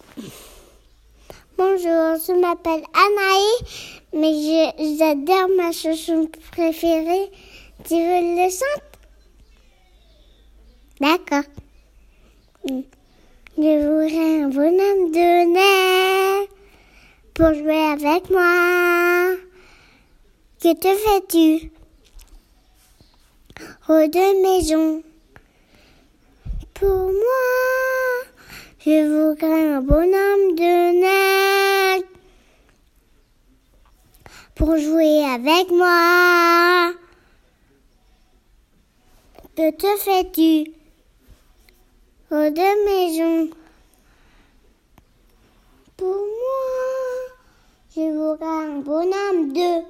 Bonjour, je m'appelle Anaï, mais j'adore ma chanson préférée. Tu veux le chanter? D'accord. Je voudrais un bonhomme de neige pour jouer avec moi. Que te fais-tu? Rôle de maison. Pour moi, je voudrais un bonhomme de neige pour jouer avec moi. Que te fais-tu? Rôle de maison. Pour moi, je voudrais un bonhomme de